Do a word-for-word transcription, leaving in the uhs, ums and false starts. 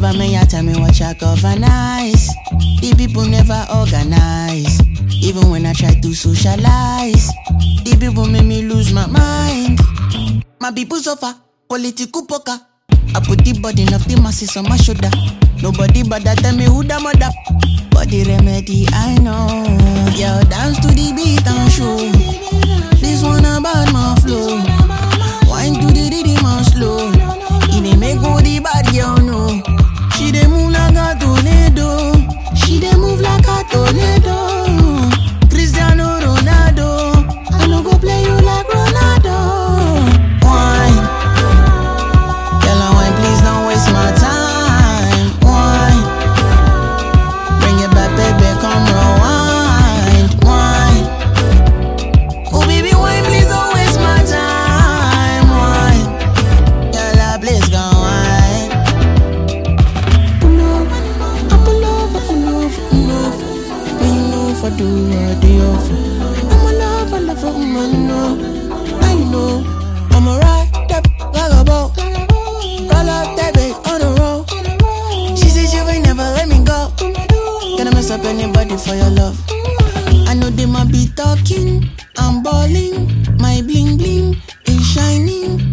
over me, ya tell me what you cover nice. The people never organize. Even when I try to socialize, the people make me lose my mind. My people suffer, political poker. I put the burden of the masses on my shoulder. Nobody but that tell me who the mother. But the remedy I know. Yo, dance to the beat and show. This one about my flow. Wine to the rhythm and slow. It dey make all the bad girl know. She dey move like a tornado. She dey move like a tornado. Cristiano Ronaldo, I no go play you like Ronaldo. Wine, girl, I wine, please don't waste my time. Wine, bring it back, baby, come rewind. Wine, oh baby, wine, please don't waste my time. Wine, girl, I please go wine. Pull up, I pull up, I pull up, pull up. When you know if I do, I do offer. I'm a love, I love, I'm a know. I know, I'm a ride up like a boat. Roll up that big on the road. She said you ain't never let me go. Gonna mess up anybody for your love. I know they might be talking, I'm balling. My bling bling is shining.